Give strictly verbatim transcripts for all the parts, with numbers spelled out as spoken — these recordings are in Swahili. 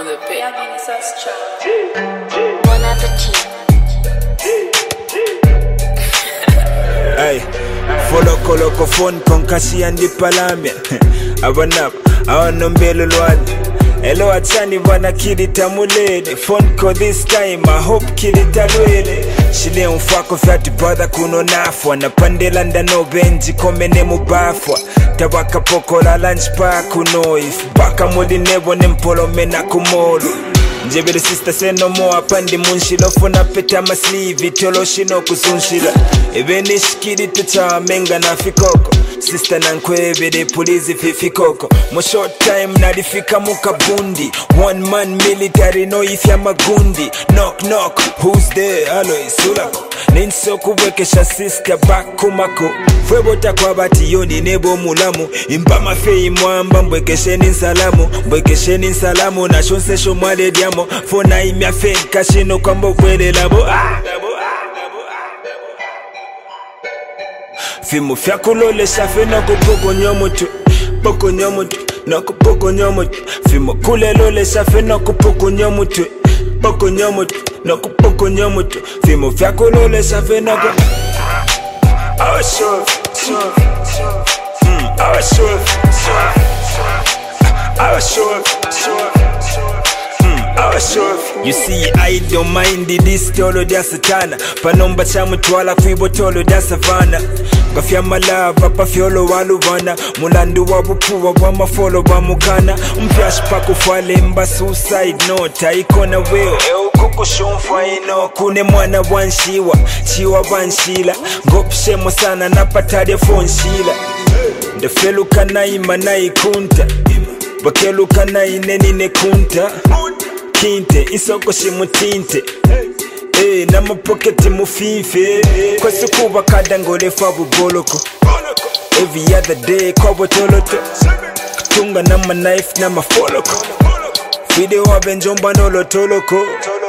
on the bed. Bon appetit. Hey, follow koloko phone konkasi andi palamia. Abanap, awana mbelo lwani. Hello achani bana kidita mulele. Phone call this time, I hope kidita lwele. Shile mfako vyati brother kuno nafwa. Na pandela ndano benji komene mubafwa. Tabaka poko la lunch pa kuno. If baka modi nebo nempolo mena kumolo. Njebele sister say no more apandi munshilo. Fona peta ma sleeve itolo shino kusunshila. Ebe nishikidi tucha menga na fikoko. Sister nankwebede polizi fifikoko. Mo short time narifika mukabundi. One man military no ifya magundi. Knock knock, who's there? Hello isulako. Ninso kuwekesha sister back kumako. Fwebota kwa bati yoni nebo mulamu. Impama fei mwamba mbwekesheni nsalamu. Mbwekesheni nsalamu na shonse shomwale diamo. Fona imya fei kashino kwa mbwele labo. Ah! Fimo fyakulole shafe na kupoko nyomutu. Poko nyomutu, na kupoko nyomutu. Fimo kule lole shafe na kupoko nyomutu. Poko nyomutu, na kupoko nyomutu. Fimo fyakulole shafe na kupoko. I was sure, sure, mm, I was sure, sure, I was sure, sure, mm, I was sure. You see, I don't mind this tolo dia satana. Panomba chamu twala fibo tolo dia savana. Kafia malava pa fiolo waluvana. Mulandu wabupuwa wa mafolo wa mukana. Mpyash pa kufale mba suicide note. Ikona weo eo kuku shumfwa ino. Kune mwana wanshiwa, chiwa wanshila. Ngopshemo sana napatade fonshila. Ndefelu kanai manai kunta. Bakelu kanai neni nekunta. Kinte, isoko shimutinte. Eh, na mapoketi mufife. Kwa sukuba kadangole fabu boloko. Every other day kwa botoloto. Kutunga na ma knife na mafoloko. Video wa benjomba nolo toloko.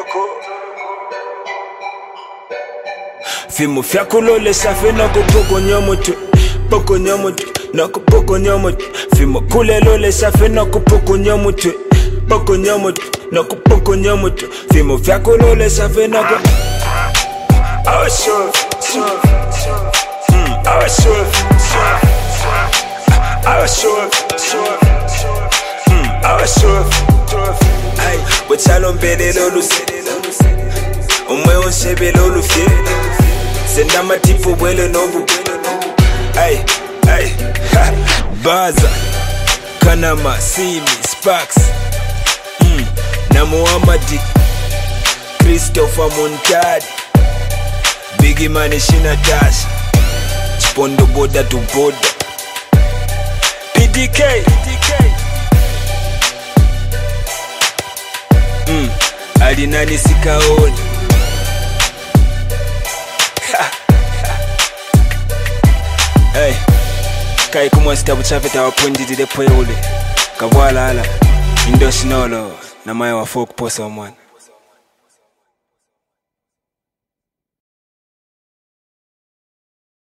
Fimu fyakulole safe na kupoko nyomutu. Poko nyomutu, na kupoko nyomutu. Fimu kule lole safe na kupoko nyomutu. Poko nyomutu, na kupoko nyomutu. Fimo fyakulole safe na kupoko. I was sure, sure, mm, I was sure, sure, I was sure, sure, mm, I was sure, sure. Ay, wachalo mbele lolusi. Umwe onshebe lolufye. Senda matipu wele nobu. Ay, ay, ha, Baza, Kanama, Simi, Sparks. Mm, na Muhammadi, Christopher Montadi, Biggie Money Shina Dash, Chipondo boda to boda, P D K, mm, Alinani Sikaoni. Hey, kai kumwa sitabu chafeta wapundi dide pwe ule. Kabwala ala, indoshi nolo, na maya wa folk posa mwana.